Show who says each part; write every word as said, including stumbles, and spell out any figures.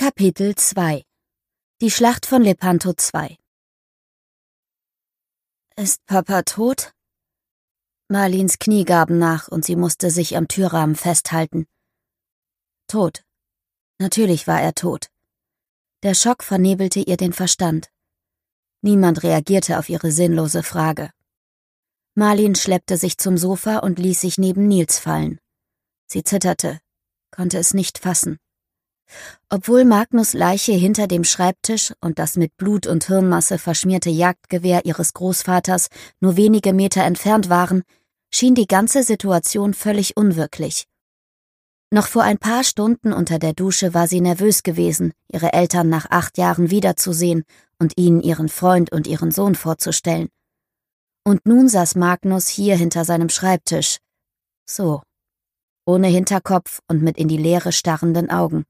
Speaker 1: Kapitel zwei. Die Schlacht von Lepanto zwei. »Ist Papa tot?« Marlins Knie gaben nach und sie musste sich am Türrahmen festhalten. Tot. Natürlich war er tot. Der Schock vernebelte ihr den Verstand. Niemand reagierte auf ihre sinnlose Frage. Marlin schleppte sich zum Sofa und ließ sich neben Nils fallen. Sie zitterte, konnte es nicht fassen. Obwohl Magnus' Leiche hinter dem Schreibtisch und das mit Blut und Hirnmasse verschmierte Jagdgewehr ihres Großvaters nur wenige Meter entfernt waren, schien die ganze Situation völlig unwirklich. Noch vor ein paar Stunden unter der Dusche war sie nervös gewesen, ihre Eltern nach acht Jahren wiederzusehen und ihnen ihren Freund und ihren Sohn vorzustellen. Und nun saß Magnus hier hinter seinem Schreibtisch. So. Ohne Hinterkopf und mit in die Leere starrenden Augen.